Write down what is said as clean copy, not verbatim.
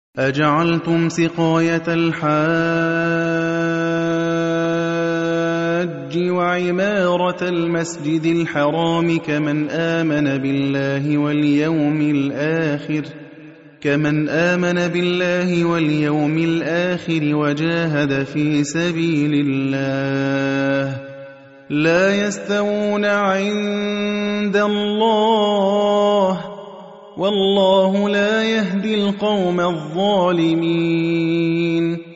أَجَعَلْتُمْ سِقَايَةَ الْحَاجِّ وَعِمَارَةَ الْمَسْجِدِ الْحَرَامِ كَمَنْ آمَنَ بِاللَّهِ وَالْيَوْمِ الْآخِرِ وَجَاهَدَ فِي سَبِيلِ اللَّهِ ۚ لَا يَسْتَوُونَ عِندَ اللَّهِ ۗ وَاللَّهُ لَا يَهْدِي الْقَوْمَ الظَّالِمِينَ